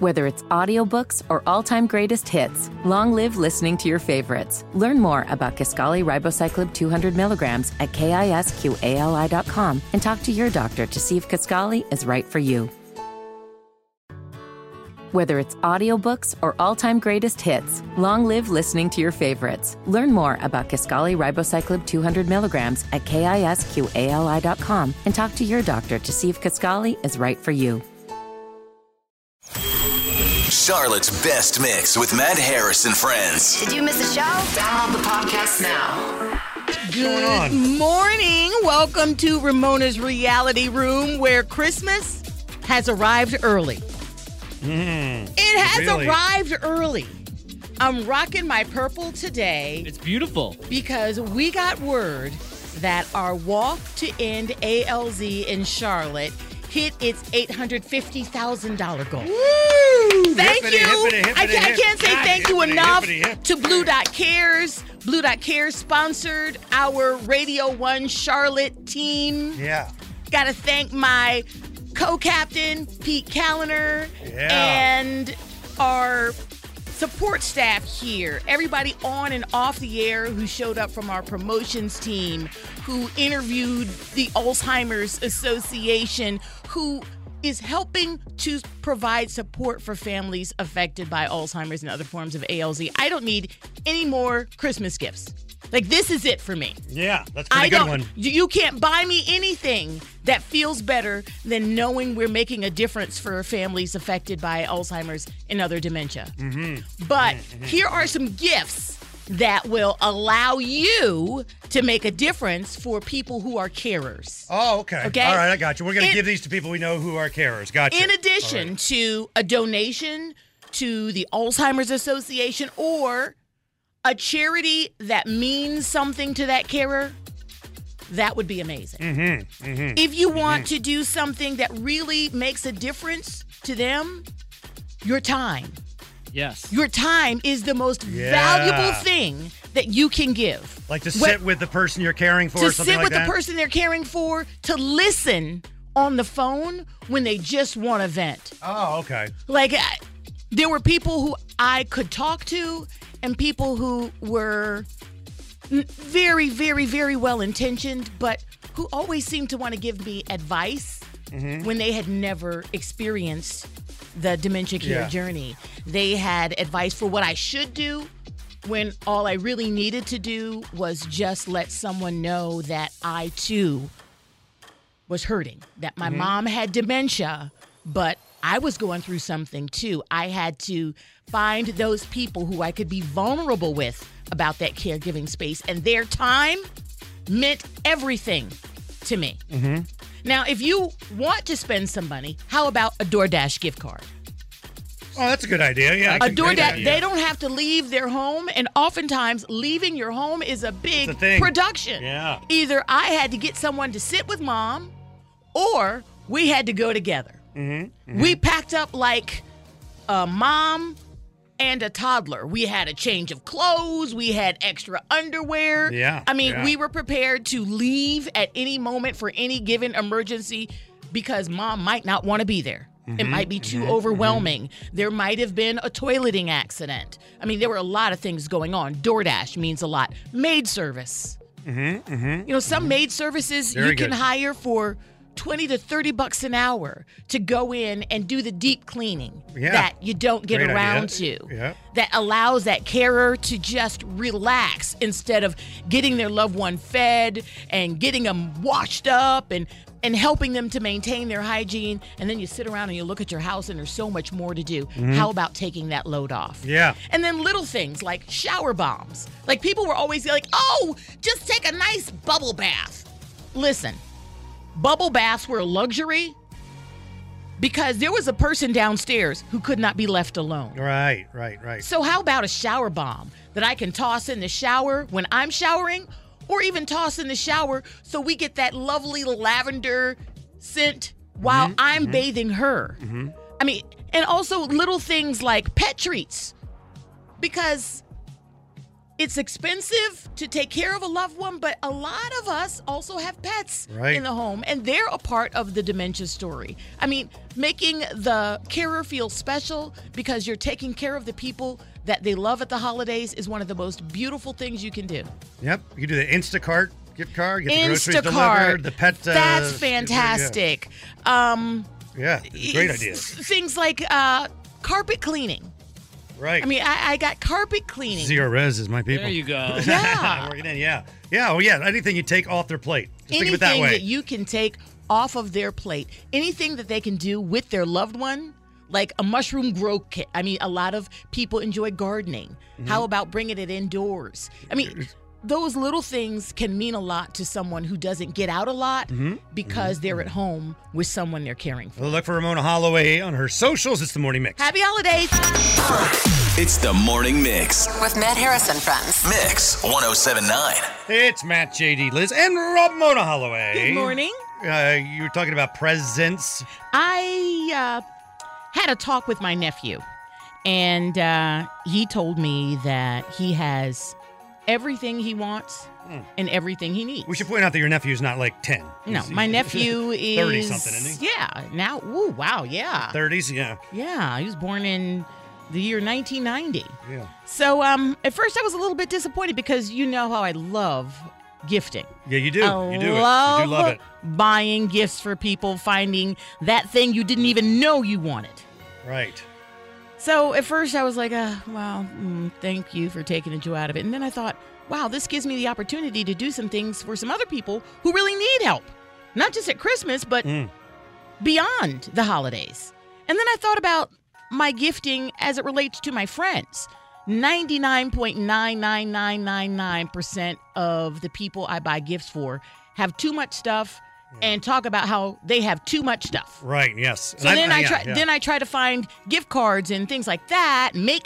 Whether it's audiobooks or all-time greatest hits, long live listening to your favorites. Learn more about Kisqali Ribociclib 200 milligrams at KISQALI.com and talk to your doctor to see if Kisqali is right for you. Whether it's audiobooks or all-time greatest hits, long live listening to your favorites. Learn more about Kisqali Ribociclib 200 milligrams at KISQALI.com and talk to your doctor to see if Kisqali is right for you. Charlotte's Best Mix with Matt Harris and friends. Did you miss a show? Download the podcast now. Good morning. Welcome to Ramona's Reality Room, where Christmas has arrived early. It has arrived early. I'm rocking my purple today. It's beautiful. Because we got word that our Walk to End ALZ in Charlotte hit its $850,000 goal. Woo! Thank Hippity, you. hippity, hippity, I can't say thank you enough to Blue Dot Cares. Blue Dot Cares sponsored our Radio 1 Charlotte team. Yeah. Got to thank my co-captain, Pete Callender, and our support staff here. Everybody on and off the air who showed up from our promotions team, who interviewed the Alzheimer's Association, who is helping to provide support for families affected by Alzheimer's and other forms of ALZ. I don't need any more Christmas gifts. Like, this is it for me. Yeah, that's a pretty good one. You can't buy me anything that feels better than knowing we're making a difference for families affected by Alzheimer's and other dementia. But here are some gifts that will allow you to make a difference for people who are carers. Oh, okay. Okay? All right, I got you. We're going to give these to people we know who are carers. Gotcha. In addition to a donation to the Alzheimer's Association or a charity that means something to that carer, that would be amazing. If you want to do something that really makes a difference to them, your time. Yes. Your time is the most valuable thing that you can give. Like to sit with the person you're caring for or something like that? To sit with the person they're caring for, to listen on the phone when they just want to vent. Oh, okay. Like, there were people who I could talk to and people who were very, very, very well-intentioned, but who always seemed to want to give me advice when they had never experienced the dementia care journey. They had advice for what I should do when all I really needed to do was just let someone know that I, too, was hurting, that my mom had dementia, but I was going through something, too. I had to find those people who I could be vulnerable with about that caregiving space, and their time meant everything to me. Now, if you want to spend some money, how about a DoorDash gift card? Oh, that's a good idea. Yeah, A DoorDash, they don't have to leave their home, and oftentimes leaving your home is a big production. Yeah. Either I had to get someone to sit with mom, or we had to go together. We packed up like a mom and a toddler. We had a change of clothes. We had extra underwear. Yeah. I mean, we were prepared to leave at any moment for any given emergency because mom might not want to be there. It might be too overwhelming. There might have been a toileting accident. I mean, there were a lot of things going on. DoorDash means a lot. Maid service. You know, some maid services you can hire for $20 to $30 an hour to go in and do the deep cleaning that you don't get around to. That allows that carer to just relax instead of getting their loved one fed and getting them washed up and helping them to maintain their hygiene. And then you sit around and you look at your house and there's so much more to do. How about taking that load off? And then little things like shower bombs. Like, people were always like, oh, just take a nice bubble bath. Listen. Bubble baths were a luxury because there was a person downstairs who could not be left alone. Right. So how about a shower bomb that I can toss in the shower when I'm showering, or even toss in the shower so we get that lovely lavender scent while I'm bathing her? I mean, and also little things like pet treats, because it's expensive to take care of a loved one, but a lot of us also have pets in the home, and they're a part of the dementia story. I mean, making the carer feel special because you're taking care of the people that they love at the holidays is one of the most beautiful things you can do. Yep. You can do the Instacart gift card, get the groceries delivered, the pet. That's fantastic. Yeah, great idea. Things like carpet cleaning. Right. I mean, I got carpet cleaning. Zero res is my people. There you go. Yeah. Working in, yeah. Oh, yeah. Anything you take off their plate. Just think of it that way. Anything that you can take off of their plate. Anything that they can do with their loved one, like a mushroom grow kit. I mean, a lot of people enjoy gardening. Mm-hmm. How about bringing it indoors? I mean, those little things can mean a lot to someone who doesn't get out a lot because they're at home with someone they're caring for. Well, look for Ramona Holloway on her socials. It's the Morning Mix. Happy holidays. It's the Morning Mix. With Matt Harris and Friends. Mix 107.9. It's Matt, JD, Liz, and Ramona Holloway. Good morning. You were talking about presents. I had a talk with my nephew, and he told me that he has everything he wants and everything he needs. We should point out that your nephew's not like 10. No, my nephew is 30-something, isn't he? Yeah. Now, ooh, wow, yeah. 30s, yeah. Yeah, he was born in the year 1990. Yeah. So at first I was a little bit disappointed because you know how I love gifting. Yeah, you do. I You do love it. Buying gifts for people, finding that thing you didn't even know you wanted. Right. So at first I was like, thank you for taking the joy out of it. And then I thought, wow, this gives me the opportunity to do some things for some other people who really need help. Not just at Christmas, but beyond the holidays. And then I thought about my gifting as it relates to my friends. 99.99999% of the people I buy gifts for have too much stuff and talk about how they have too much stuff. Right, yes. So then I try to find gift cards and things like that, make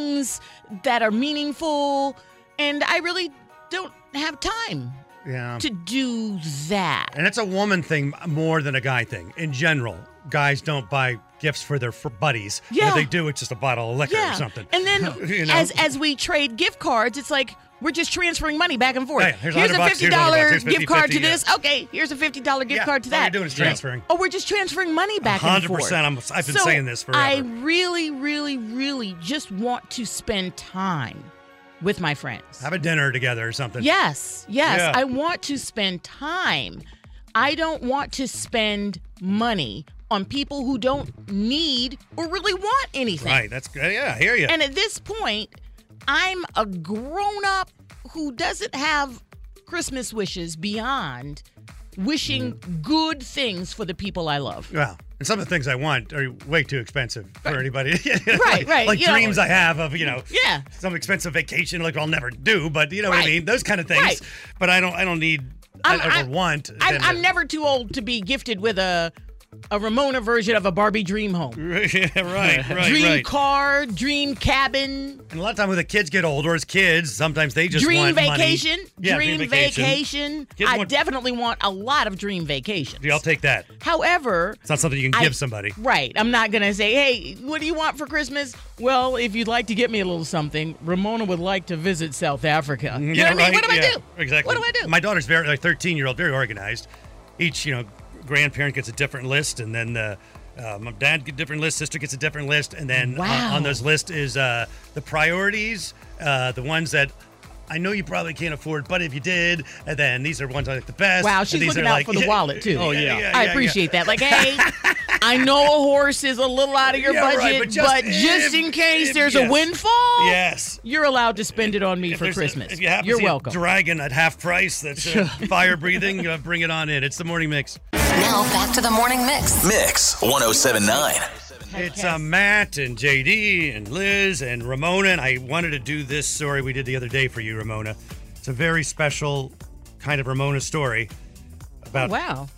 things that are meaningful, and I really don't have time to do that. And it's a woman thing more than a guy thing. In general, guys don't buy gifts for their buddies. Yeah. If they do, it's just a bottle of liquor or something. And then as we trade gift cards, it's like we're just transferring money back and forth. Hey, here's a $50 here's gift card to 50, this. Okay, here's a $50 gift card to all that. you're doing is transferring. Oh, we're just transferring money back and forth. 100%. I've been saying this forever. I really, really, really just want to spend time with my friends. Have a dinner together or something. Yes. Yeah. I want to spend time. I don't want to spend money on people who don't need or really want anything. Right. That's good. Yeah, I hear you. And at this point, I'm a grown-up who doesn't have Christmas wishes beyond wishing good things for the people I love. Well, and some of the things I want are way too expensive for anybody. Right. Like dreams I have of, Yeah. some expensive vacation like I'll never do, but you know what I Right. mean? Those kind of things. Right. But I don't need, I want. I'm never too old to be gifted with a Ramona version of a Barbie dream home. right. Dream car, dream cabin. And a lot of time when the kids get older, as kids, sometimes they just Dream want vacation. money. Yeah, Dream vacation. Kids I want- definitely want a lot of dream vacations. Yeah, I'll take that. However, It's not something you can give somebody. Right. I'm not going to say, hey, what do you want for Christmas? Well, if you'd like to get me a little something, Ramona would like to visit South Africa. You know what I mean? What do I do? Exactly. What do I do? My daughter's very, 13-year-old, very organized. Each, grandparent gets a different list, and then my dad gets a different list, sister gets a different list, and then on those lists is the priorities, the ones that I know you probably can't afford, but if you did, and then these are ones I like the best. Wow, and she's these looking are out like, for the wallet, too. Oh, I appreciate that. Like, hey, I know a horse is a little out of your budget, right, but just in case there's a yes. windfall, Yes. you're allowed to spend it on me for there's Christmas. If you happen You're to see welcome. a dragon at half price that's fire breathing, bring it on in. It's the Morning Mix. Now back to the Morning Mix. Mix 107.9. It's Matt and JD and Liz and Ramona, and I wanted to do this story we did the other day for you, Ramona. It's a very special kind of Ramona story about Wow.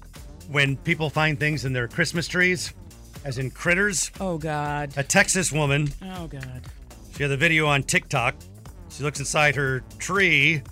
when people find things in their Christmas trees, as in critters. Oh, God. A Texas woman, Oh, God. she had a video on TikTok. She looks inside her tree,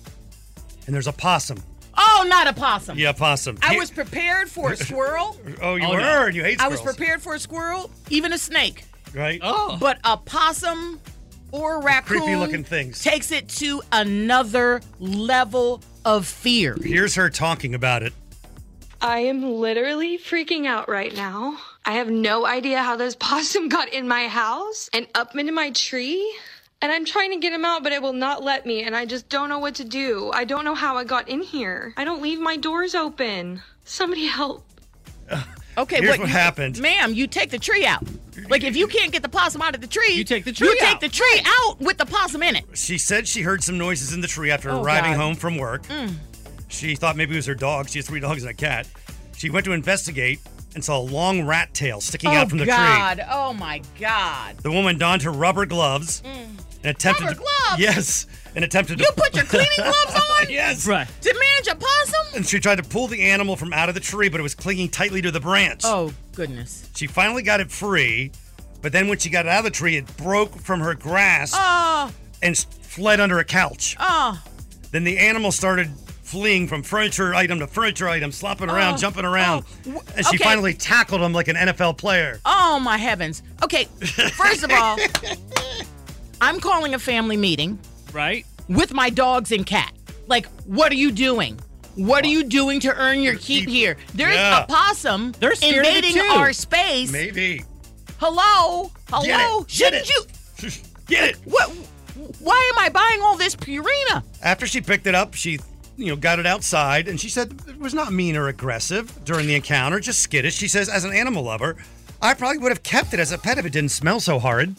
and there's a possum. Oh, not a possum. Yeah, possum. I was prepared for a squirrel. Oh, you Oh, were? no. And you hate I squirrels. was prepared for a squirrel, even a snake. Right? Oh. But a possum, or a raccoon Creepy-looking things. takes it to another level of fear. Here's her talking about it. I am literally freaking out right now. I have no idea how this possum got in my house and up into my tree. And I'm trying to get him out, but it will not let me. And I just don't know what to do. I don't know how I got in here. I don't leave my doors open. Somebody help. Okay, Here's but what happened. Ma'am, you take the tree out. Like, if you can't get the possum out of the tree, You take the tree out. take the tree out with the possum in it. She said she heard some noises in the tree after Oh, arriving God. home from work. She thought maybe it was her dog. She has 3 dogs and a cat. She went to investigate and saw a long rat tail sticking out from the God. tree. Oh, my God. The woman donned her rubber gloves and attempted Rubber to, gloves? Yes, and attempted You to put your cleaning gloves on yes. Right. to manage a possum? And she tried to pull the animal from out of the tree, but it was clinging tightly to the branch. Oh, goodness. She finally got it free, but then when she got it out of the tree, it broke from her grasp Oh, and fled under a couch. oh. Then the animal started fleeing from furniture item to furniture item, slopping around, jumping around. And she okay. finally tackled him like an NFL player. Oh, my heavens. Okay, first of all, I'm calling a family meeting Right? with my dogs and cat. Like, what are you doing? What are you doing to earn your keep here? There's Yeah. a possum They're scared of it invading too. our space. Maybe. Hello? Get Hello? it. Get Shouldn't it. you? Get it. What? Why am I buying all this Purina? After she picked it up, she got it outside, and she said it was not mean or aggressive during the encounter, just skittish. She says, as an animal lover, I probably would have kept it as a pet if it didn't smell so horrid.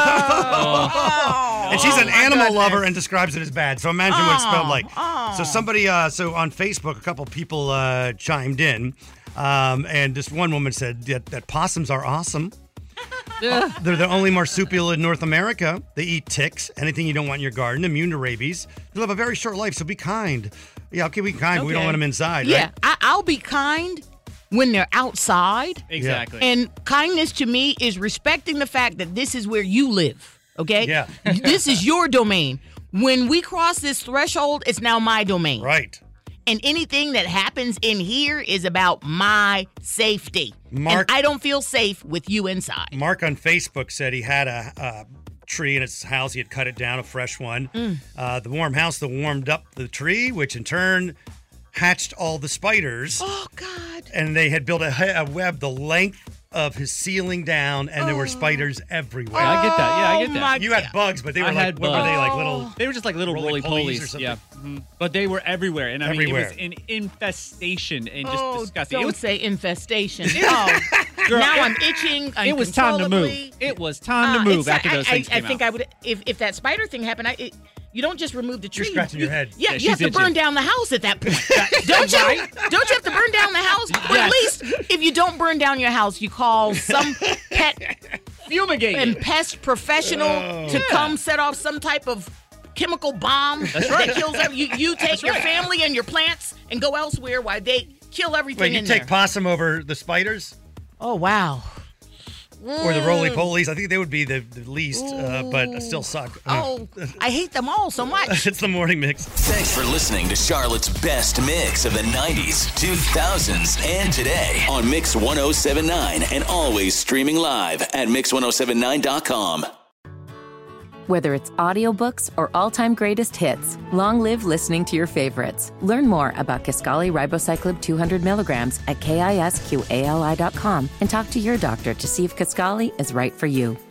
And she's an animal lover and describes it as bad. So imagine what it smelled like. So somebody, so on Facebook, a couple people chimed in, and this one woman said that possums are awesome. They're the only marsupial in North America. They eat ticks, anything you don't want in your garden, immune to rabies. They'll have a very short life, so be kind. Yeah, okay, be kind, but we don't want them inside, Yeah, right? I'll be kind when they're outside. Exactly. And kindness to me is respecting the fact that this is where you live, okay? Yeah. This is your domain. When we cross this threshold, it's now my domain. Right. And anything that happens in here is about my safety. Mark- And I don't feel safe with you inside. Mark on Facebook said he had a tree in his house. He had cut it down, a fresh one. The warm house that warmed up the tree, which in turn hatched all the spiders. Oh, God. And they had built a web the length of his ceiling down, and there were spiders everywhere. Yeah, I get that. Yeah, I get Oh, that. my You had bugs, but they were I like, had what were they, like bugs. little... They were just like little Roly-polies roly-polies. or something? Yeah. But they were everywhere. And I mean, Everywhere. it was an infestation and just Oh, disgusting. don't It was, say infestation. Oh, Girl, now it- I'm itching. it was time to move. uncontrollably. It was time to move It's- after those things I came think out. I would, if that spider thing happened, you don't just remove the tree. You're scratching your head. Yeah, Yeah, you have she's to burn itching. down the house at that point. Don't you? Right? Don't you have to burn down the house? Or at Yes. least, if you don't burn down your house, you call some pet Fumigate. and pest professional to come set off some type of chemical bomb that kills every. You take your family and your plants and go elsewhere while they kill everything Wait, you in take there. possum over the spiders? Oh, wow. Or the roly-polies? I think they would be the least, but still suck. Oh, I hate them all so much. It's the morning mix. Thanks for listening to Charlotte's best mix of the 90s, 2000s, and today on Mix 1079 and always streaming live at Mix1079.com. Whether it's audiobooks or all-time greatest hits, long live listening to your favorites. Learn more about Kisqali Ribociclib 200 milligrams at KISQALI.com and talk to your doctor to see if Kisqali is right for you.